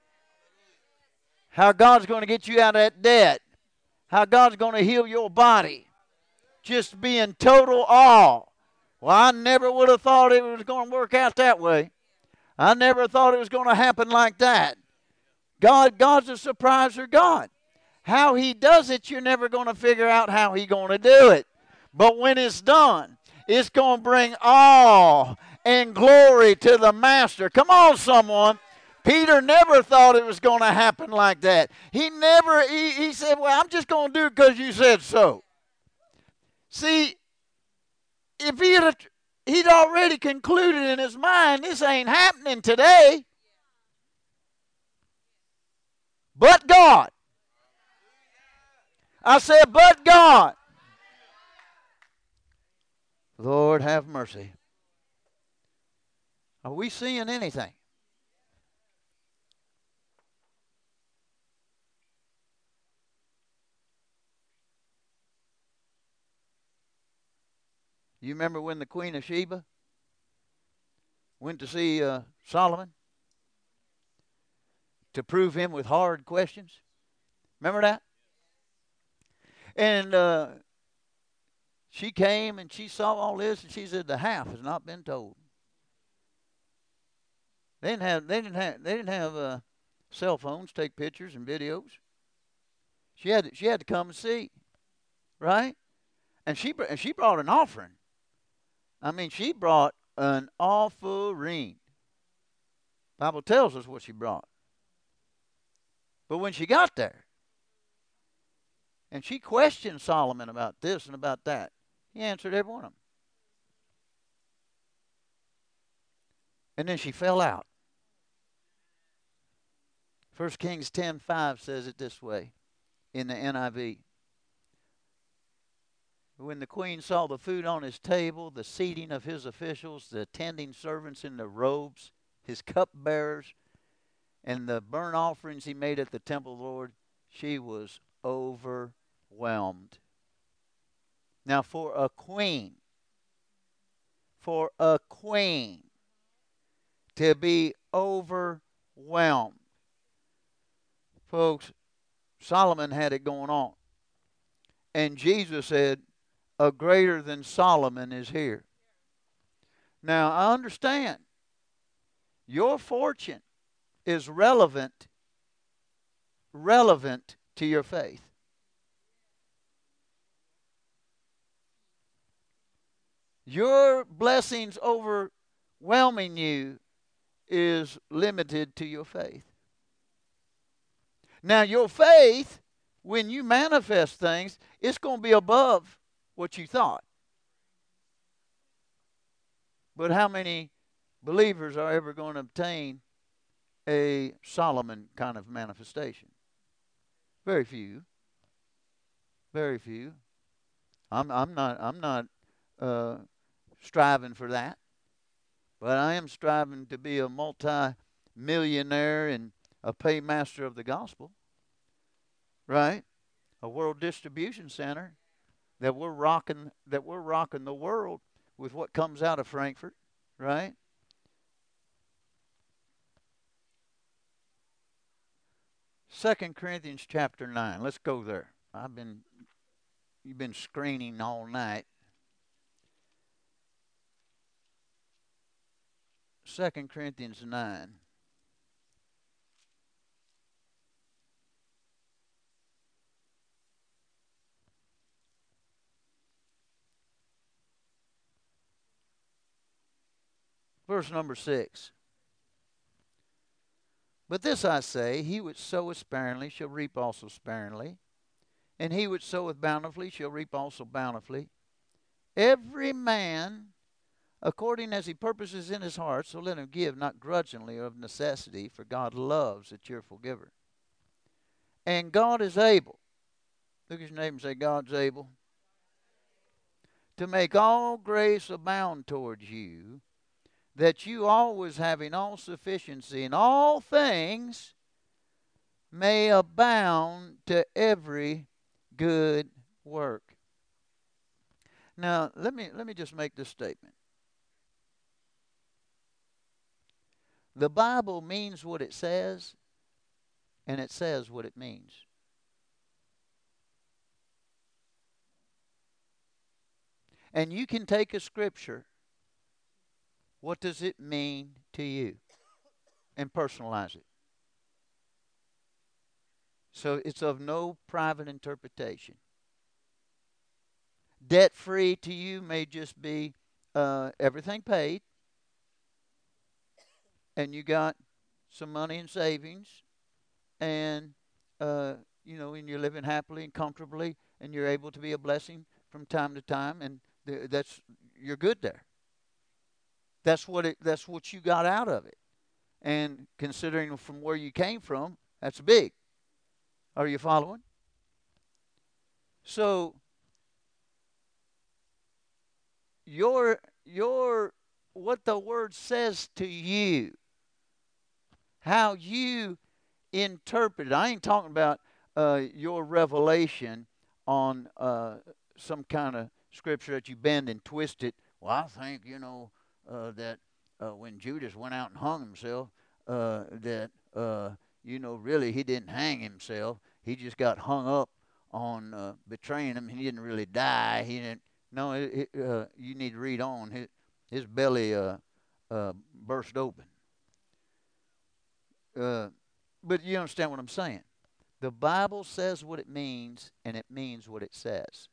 How God's going to get you out of that debt? How God's going to heal your body? Just be in total awe. Well, I never would have thought it was going to work out that way. I never thought it was going to happen like that. God, God's a surpriser God. How he does it, you're never going to figure out how he's going to do it. But when it's done, it's going to bring awe and glory to the Master. Come on, someone. Peter never thought it was going to happen like that. He never, he, he said, well, I'm just going to do it because you said so. See, if he had, he'd already concluded in his mind, this ain't happening today. But God. I said, but God. Lord, have mercy. Are we seeing anything? You remember when the Queen of Sheba went to see uh, Solomon to prove him with hard questions? Remember that? And uh, she came and she saw all this, and she said, the half has not been told. They didn't have they didn't have they didn't have uh, cell phones to take pictures and videos. She had to, she had to come and see, right? And she and she brought an offering. I mean, she brought an offering. The Bible tells us what she brought. But when she got there, and she questioned Solomon about this and about that, he answered every one of them. And then she fell out. First Kings ten five says it this way in the N I V. When the queen saw the food on his table, the seating of his officials, the attending servants in their robes, his cupbearers, and the burnt offerings he made at the temple of the Lord, she was overwhelmed. Now, for a queen, for a queen to be overwhelmed, folks, Solomon had it going on. And Jesus said, a greater than Solomon is here. Now, I understand your fortune is relevant, relevant to your faith. Your blessings overwhelming you is limited to your faith. Now, your faith, when you manifest things, it's going to be above what you thought. But how many believers are ever going to obtain a Solomon kind of manifestation? Very few. Very few. I'm I'm not I'm not uh, striving for that, but I am striving to be a multi-millionaire and a paymaster of the gospel. Right? A world distribution center that we're rocking that we're rocking the world with what comes out of Frankfurt. Right? Second Corinthians chapter nine. Let's go there. I've been you've been screening all night. Second Corinthians nine. Verse number six. But this I say, he which soweth sparingly shall reap also sparingly, and he which soweth bountifully shall reap also bountifully. Every man according as he purposes in his heart, so let him give, not grudgingly or of necessity, for God loves a cheerful giver. And God is able. Look at your neighbor and say, God's able to make all grace abound towards you, that you always having all sufficiency in all things may abound to every good work. Now, let me let me just make this statement. The Bible means what it says, and it says what it means. And you can take a scripture, what does it mean to you? And personalize it. So it's of no private interpretation. Debt free to you may just be uh, everything paid, and you got some money in savings, and uh, you know, and you're living happily and comfortably, and you're able to be a blessing from time to time, and th- that's you're good there. That's what it. That's what you got out of it, and considering from where you came from, that's big. Are you following? So your your what the word says to you, how you interpret it. I ain't talking about uh, your revelation on uh, some kind of scripture that you bend and twist it. Well, I think you know uh, that uh, when Judas went out and hung himself, uh, that uh, you know really he didn't hang himself. He just got hung up on uh, betraying him. He didn't really die. He didn't. No, it, it, uh, you need to read on. His, his belly uh, uh, burst open. Uh, but you understand what I'm saying? The Bible says what it means, and it means what it says.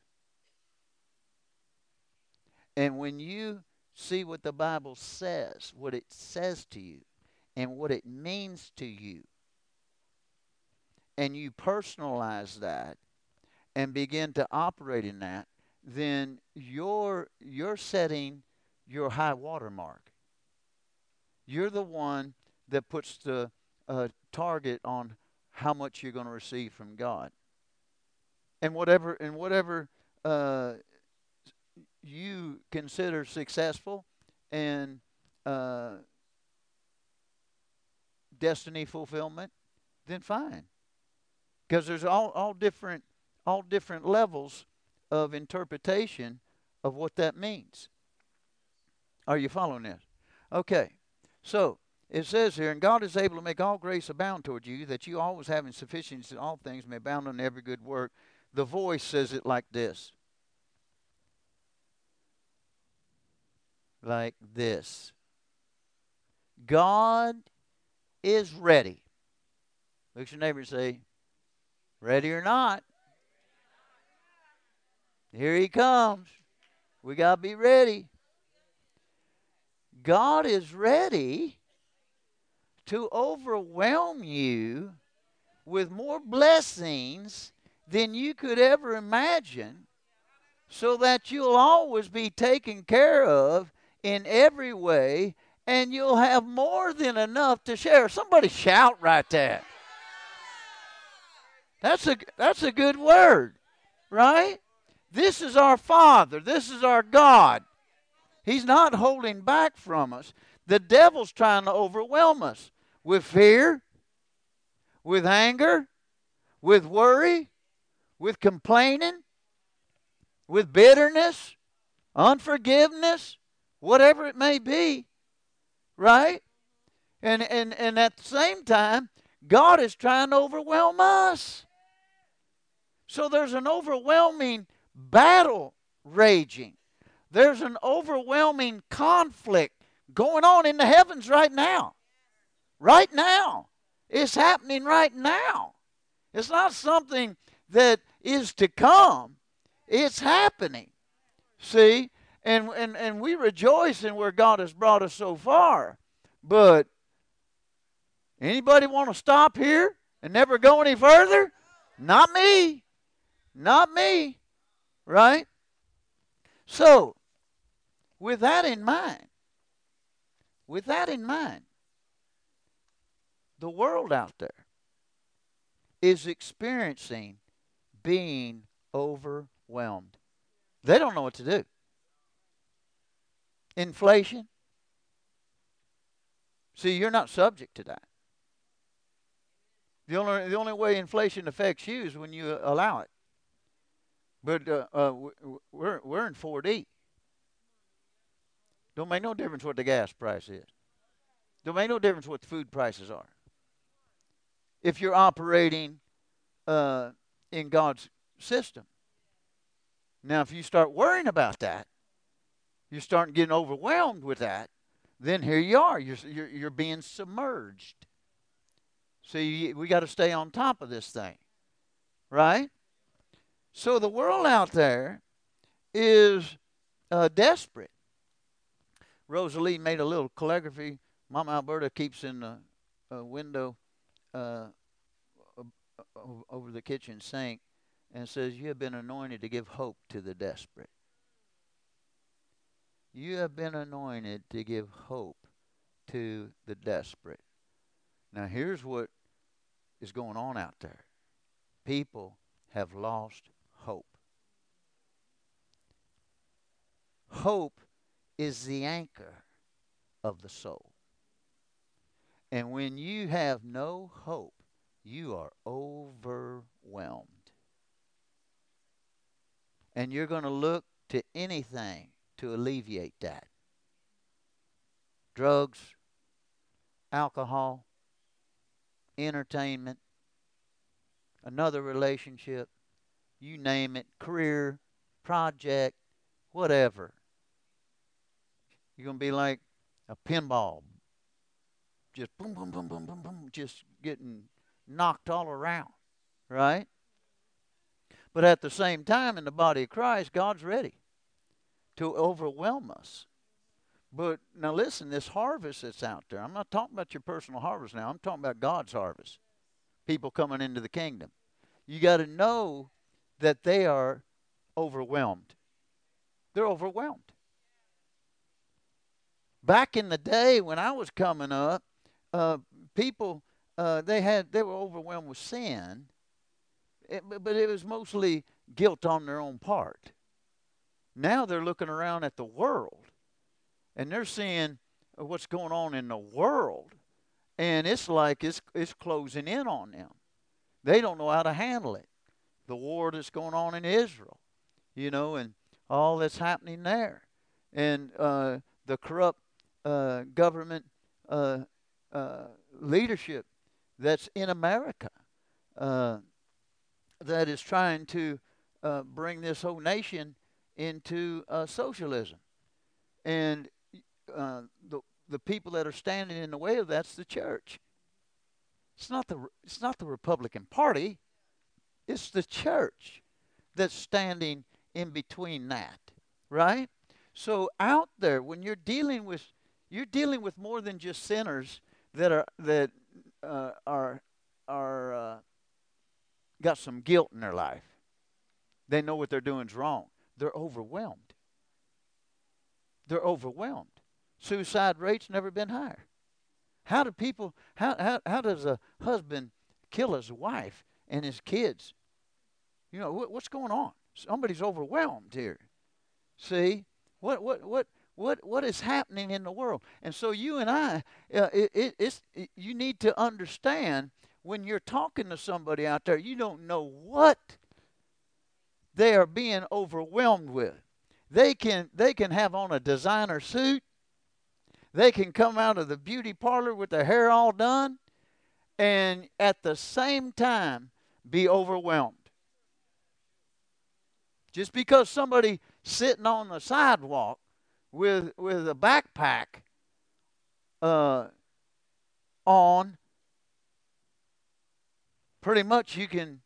And when you see what the Bible says, what it says to you, and what it means to you, and you personalize that and begin to operate in that, then you're you're setting your high water mark. You're the one that puts the uh, target on how much you're going to receive from God. And whatever and whatever uh, you consider successful and uh, destiny fulfillment, then fine. Because there's all, all different all different levels of interpretation of what that means. Are you following this? Okay. So it says here, and God is able to make all grace abound toward you, that you always having sufficiency in all things may abound in every good work. The Voice says it like this. Like this. God is ready. Look at your neighbor and say, ready or not, here he comes. We got to be ready. God is ready to overwhelm you with more blessings than you could ever imagine, so that you'll always be taken care of in every way, and you'll have more than enough to share. Somebody shout right there. That's a, that's a good word, right? This is our Father. This is our God. He's not holding back from us. The devil's trying to overwhelm us with fear, with anger, with worry, with complaining, with bitterness, unforgiveness, whatever it may be, right? And, and, and at the same time, God is trying to overwhelm us. So there's an overwhelming battle raging. There's an overwhelming conflict going on in the heavens right now. Right now. It's happening right now. It's not something that is to come. It's happening. See? And, and, and we rejoice in where God has brought us so far. But anybody want to stop here and never go any further? Not me. Not me. Right? So, with that in mind, with that in mind, the world out there is experiencing being overwhelmed. They don't know what to do. Inflation. See, you're not subject to that. The only, the only way inflation affects you is when you allow it. But uh, uh, we're, we're in four D. Don't make no difference what the gas price is. Don't make no difference what the food prices are. If you're operating uh, in God's system. Now, if you start worrying about that, you're starting getting overwhelmed with that, then here you are. You're, you're, you're being submerged. So you, we got to stay on top of this thing. Right? So the world out there is uh, desperate. Rosalie made a little calligraphy. Mama Alberta keeps in the uh, window uh, over the kitchen sink and says, you have been anointed to give hope to the desperate. You have been anointed to give hope to the desperate. Now here's what is going on out there. People have lost hope. Hope is the anchor of the soul. And when you have no hope, you are overwhelmed. And you're going to look to anything to alleviate that. Drugs, alcohol, entertainment, another relationship, you name it, career, project, whatever. You're going to be like a pinball. Just boom, boom, boom, boom, boom, boom, just getting knocked all around, right? But at the same time, in the body of Christ, God's ready to overwhelm us. But now listen, this harvest that's out there, I'm not talking about your personal harvest now. I'm talking about God's harvest. People coming into the kingdom. You got to know that they are overwhelmed. They're overwhelmed. Back in the day when I was coming up, uh, people uh, they had they were overwhelmed with sin, it, but it was mostly guilt on their own part. Now they're looking around at the world, and they're seeing what's going on in the world, And it's like it's it's closing in on them. They don't know how to handle it. The war that's going on in Israel, you know, and all that's happening there, and uh, the corrupt uh, government uh, uh, leadership that's in America uh, that is trying to uh, bring this whole nation into uh, socialism. And uh, the the people that are standing in the way of that's the church. It's not the it's not the Republican Party. It's the church that's standing in between that, right? So out there, when you're dealing with you're dealing with more than just sinners that are that uh, are are uh, got some guilt in their life. They know what they're doing is wrong. They're overwhelmed. They're overwhelmed. Suicide rates never been higher. How do people? How how how does a husband kill his wife and his kids? You know what, what's going on? Somebody's overwhelmed here. See what what what what what is happening in the world? And so you and I, uh, it, it, it's it, you need to understand when you're talking to somebody out there, you don't know what they are being overwhelmed with. They can they can have on a designer suit. They can come out of the beauty parlor with their hair all done, and at the same time be overwhelmed. Just because somebody sitting on the sidewalk with with a backpack uh, on, pretty much you can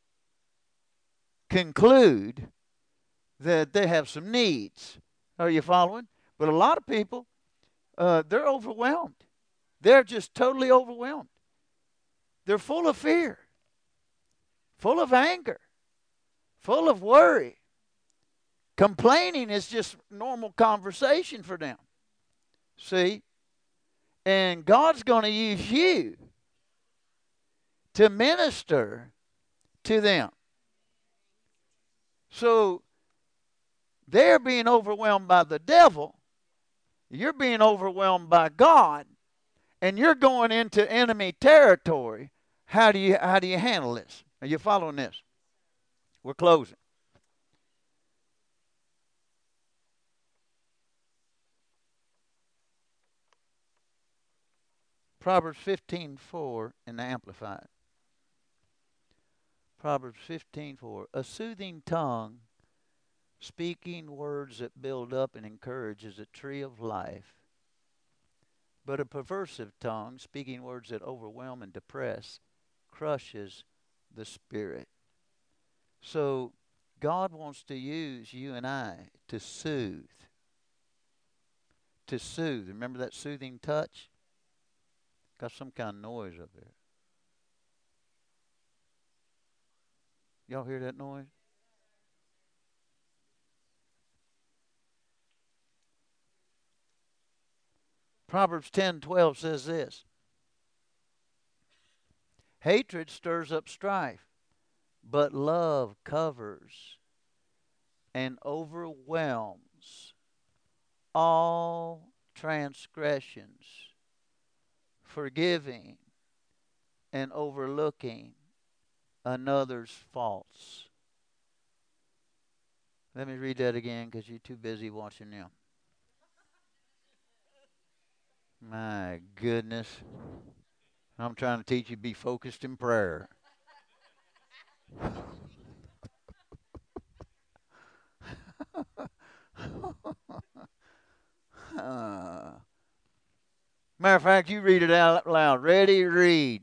conclude that they have some needs. Are you following? But a lot of people, uh, they're overwhelmed. They're just totally overwhelmed. They're full of fear, full of anger, full of worry. Complaining is just normal conversation for them. See? And God's going to use you to minister to them. So they're being overwhelmed by the devil. You're being overwhelmed by God. And you're going into enemy territory. How do you how do you handle this? Are you following this? We're closing. Proverbs fifteen four in the Amplified. Proverbs fifteen four. A soothing tongue, speaking words that build up and encourage, is a tree of life. But a perversive tongue, speaking words that overwhelm and depress, crushes the spirit. So God wants to use you and I to soothe. To soothe. Remember that soothing touch? Got some kind of noise up there. Y'all hear that noise? Proverbs ten twelve says this. Hatred stirs up strife, but love covers and overwhelms all transgressions, forgiving and overlooking another's faults. Let me read that again because you're too busy watching them. My goodness. I'm trying to teach you to be focused in prayer. uh, matter of fact, you read it out loud. Ready? Read.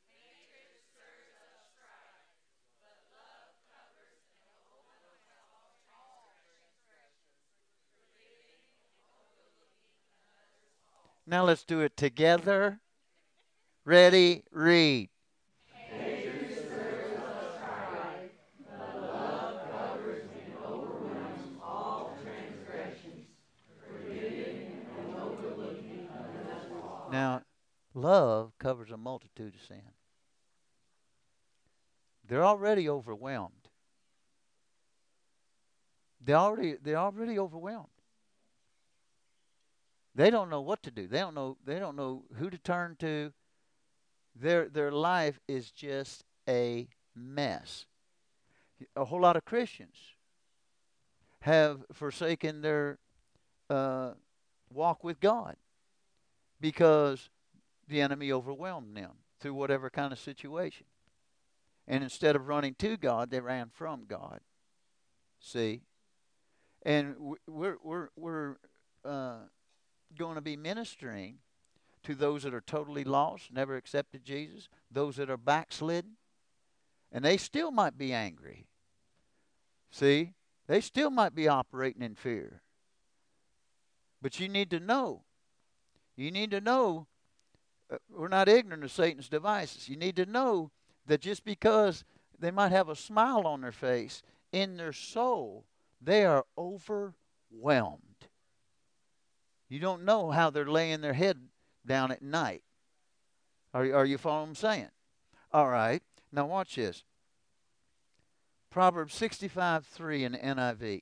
Now let's do it together. Ready? Read. Now, love covers a multitude of sin. They're already overwhelmed. They already they're already overwhelmed. They don't know what to do. They don't know they don't know who to turn to. Their their life is just a mess. A whole lot of Christians have forsaken their uh, walk with God because the enemy overwhelmed them through whatever kind of situation. And instead of running to God, they ran from God. See, and we're we're we're uh, going to be ministering to those that are totally lost, never accepted Jesus, those that are backslidden, and they still might be angry. See, they still might be operating in fear. But you need to know. You need to know uh, we're not ignorant of Satan's devices. You need to know that just because they might have a smile on their face, in their soul, they are overwhelmed. You don't know how they're laying their head down at night. Are, are you following what I'm saying? All right. Now watch this. Proverbs sixty-five three in the N I V.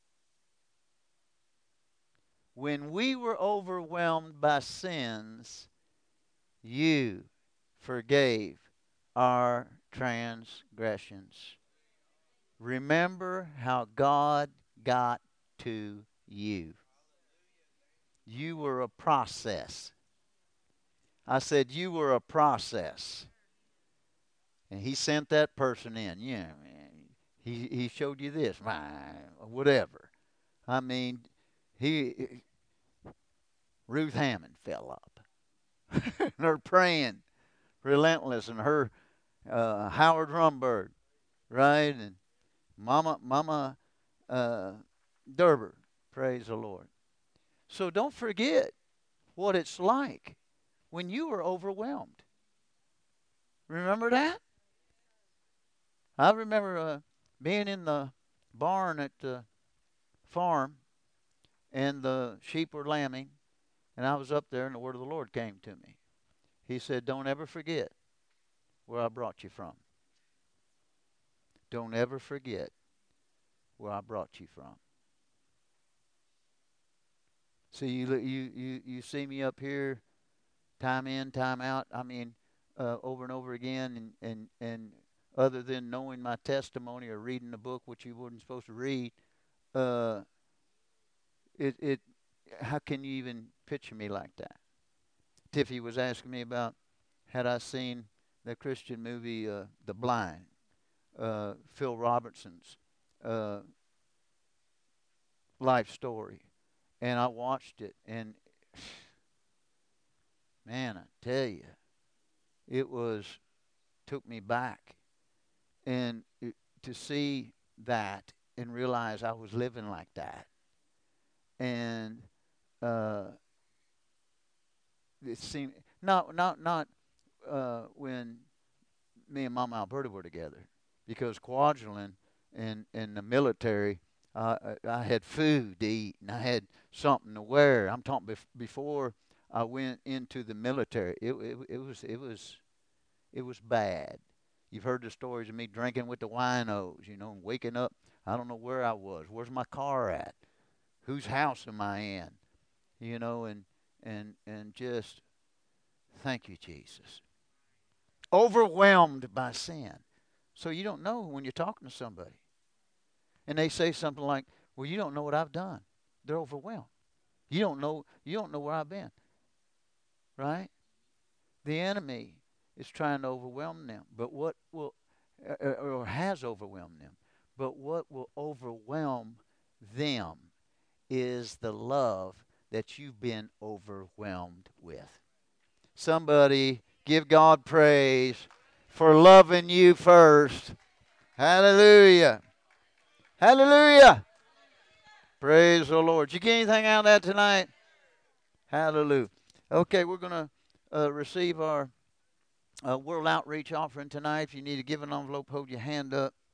When we were overwhelmed by sins, you forgave our transgressions. Remember how God got to you. You were a process. I said you were a process. And he sent that person in. Yeah, man. He he showed you this, whatever. I mean, he Ruth Hammond fell up. They're praying relentless, and her uh, Howard Rumberg, right, and Mama Mama uh, Derber. Praise the Lord. So don't forget what it's like when you were overwhelmed. Remember that? I remember uh, being in the barn at the farm, and the sheep were lambing, and I was up there, and the word of the Lord came to me. He said, "Don't ever forget where I brought you from. Don't ever forget where I brought you from." See, you you you you see me up here, time in, time out. I mean, uh, over and over again, and and and other than knowing my testimony or reading the book, which you weren't supposed to read, uh, it it how can you even picture me like that? Tiffy was asking me about had I seen the Christian movie uh, The Blind, uh, Phil Robertson's uh, life story, and I watched it, and man, I tell you, it was took me back, and it, to see that and realize I was living like that, and uh, it seemed not not not uh, when me and Mama Alberta were together, because Kwajalein and in the military, uh, I I had food to eat and I had something to wear. I'm talking bef- before I went into the military. It, it it was it was it was bad. You've heard the stories of me drinking with the winos, you know, and waking up. I don't know where I was. Where's my car at? Whose house am I in? You know, and and and just thank you, Jesus. Overwhelmed by sin. So you don't know when you're talking to somebody. And they say something like, "Well, you don't know what I've done." They're overwhelmed. You don't know you don't know where I've been, right? The enemy is trying to overwhelm them, but what will uh, uh, or has overwhelmed them. But what will overwhelm them is the love that you've been overwhelmed with. Somebody give God praise for loving you first. Hallelujah. Hallelujah. Praise the Lord. Did you get anything out of that tonight? Hallelujah. Okay, we're going to uh, receive our uh, World Outreach offering tonight. If you need to give an envelope, hold your hand up.